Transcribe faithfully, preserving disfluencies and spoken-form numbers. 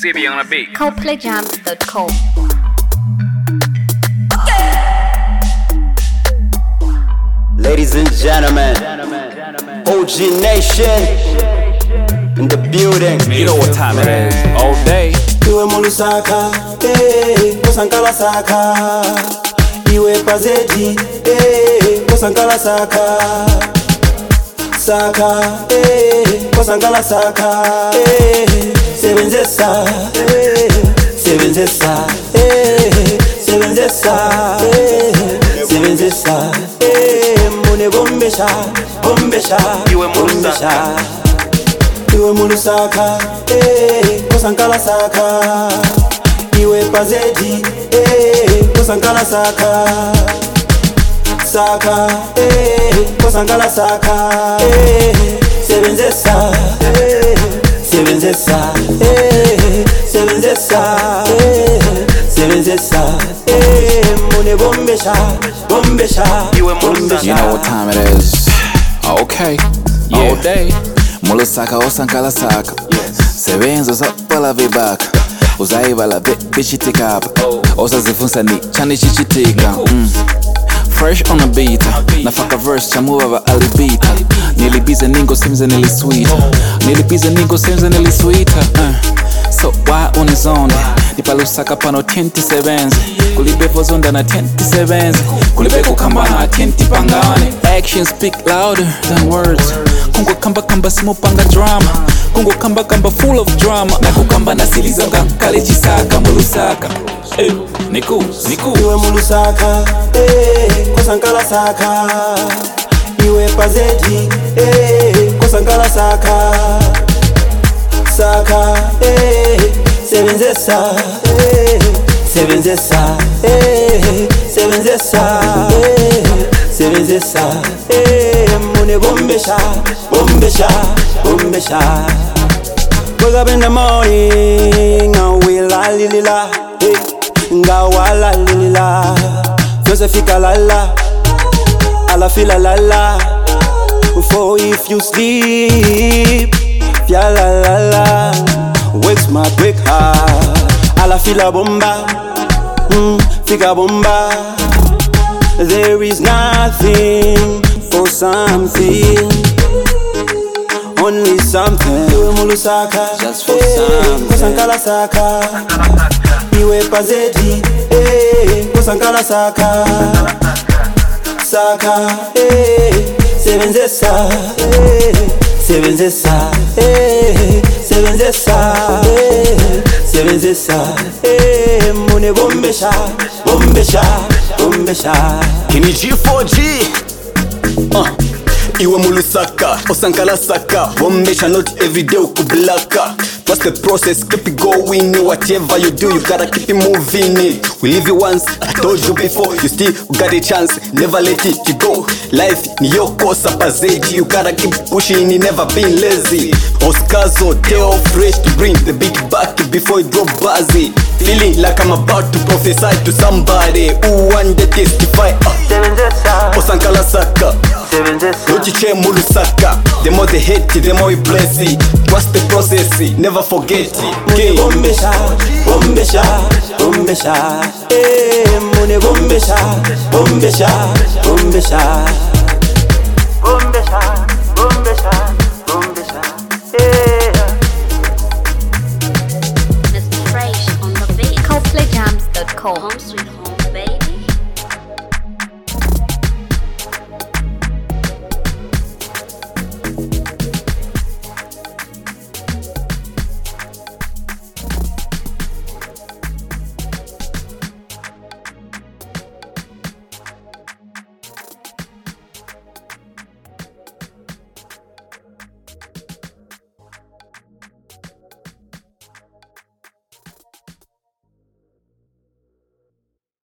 C B on a beat. coldplay jam dot com. Ladies and gentlemen, O G Nation in the building. You know what time it is. All day. Iwe mulusaka, eh, kosankala saka. Iwe pazeti, eh, kosankala saka. Saka, eh, kosankala saka. Eh, sebenzesa, eh, sebenzesa, eh, sebenzesa, eh, sebenzesa, eh, mune bombesha, bombesha, Iwe mulusaka. Iwe mulusaka, eh, kosankala saka. Iwe pazeti, eh, kosankala saka. Saka, eh, kosankala saka. Eh, sebenzesa, eh, sebenzesa, eh, sebenzesa, eh, sebenzesa, eh, mune bombesha, bombesha, Iwe mulusaka. You know what time it is. Okay. Yeah. All day. Mulusaka osankala saka. Sebenza usapala vibaka. Uzaivala bichitika hapa. Osazifunsa ni chani chichitika. Mm. Fresh on a beat. Nafaka verse chamuva va alibita. Nilibiza ningo simza nilisweeta. Nilibiza ningo simza nilisweeta. Uh. So why on his own? Nipalusaka pano tenti sebenze. Kulibe vozonda na tenti sebenze. Kulibe kukambana na tenti pangane. Actions speak louder than words. Kungo kamba kamba simupanga drama. Kungo kamba kamba full of drama. Na kukamba na silizanga kale chisaka mulusaka. Eh, niku, niku. Iwe mulusaka, eh, kosankala saka. Iwe pazeti, eh, kosankala saka. Saka, eh, sebenzesa, eh, sebenzesa, eh, sebenzesa, eh, sebenzesa, eh, mune bombesha, bombesha, bombesha. Wake up in the morning, and we la li li la, eh, ngawa la li li la. First fika la la, ala fila la la. For if you sleep, fia la la la. Wakes my break hard, ala fila bomba, mm, fika bomba. There is nothing for something, only something. Iwe mulusaka, Just for eh, something. kosankala saka. Iwe pazeti, eh, kosankala saka. Saka, eh, sebenzesa, eh, sebenzesa, eh, sebenzesa, eh, sebenzesa, eh, mune bombesha, bombesha, bombesha. Kini G four G uh. Iwe mulusaka, osankala saka. Bombesha not everyday ukublaka. Trust the process, keep it going. Whatever you do, you gotta keep it moving. We live it once, I told you before. You still got a chance, never let it go. Life ni yoko sapazeji. You gotta keep pushing, never being lazy. Oscazo, tell fresh to bring the beat back before it drop buzzy. Feeling like I'm about to prophesy to somebody who one day testify. uh. Sebenzesa, Osankala saka, sebenzesa. Nochiche mulusaka. The more they hate it, the more we bless it. Trust the process, never forget it. Mune Okay. bombesha, bombesha, bombesha. Eh, mune bombesha, bombesha, bombesha.